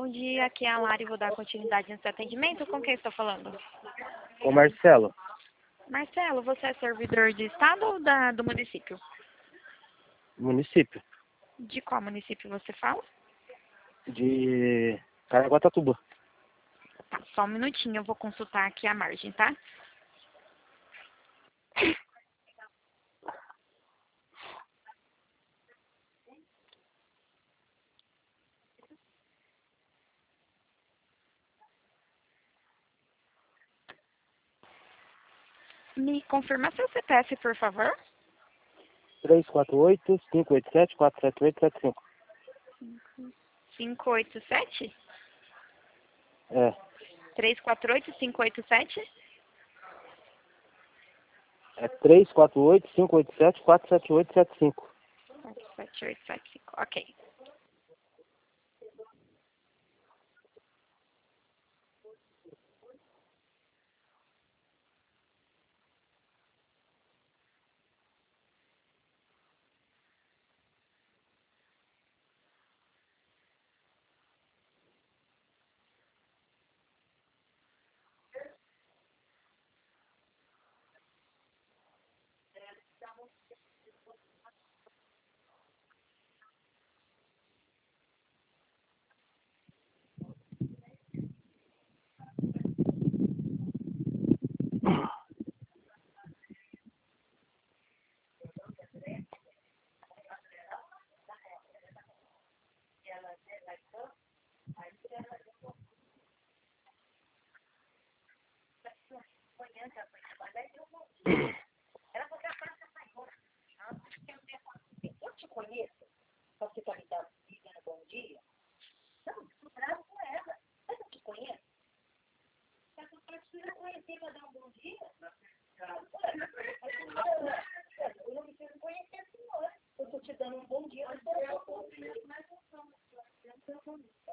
Bom dia, aqui é a Lari, vou dar continuidade nesse atendimento. Com quem estou falando? Com Marcelo. Marcelo, você é servidor de estado ou do município? Município. De qual município você fala? De Caraguatatuba. Tá, só um minutinho, eu vou consultar aqui a margem, tá? Me confirma seu CPF, por favor. 348-587-47875. 587? É. 348-587? É 348-587-47875. 47875, ok. Eu te conheço, só que você tá me dando bom dia. Não, estou bravo com ela. Mas eu te conheço. Essa parte você já conhecia para dar um bom dia? Eu não preciso conhecer a senhora. Eu estou te dando um bom dia. Mas eu não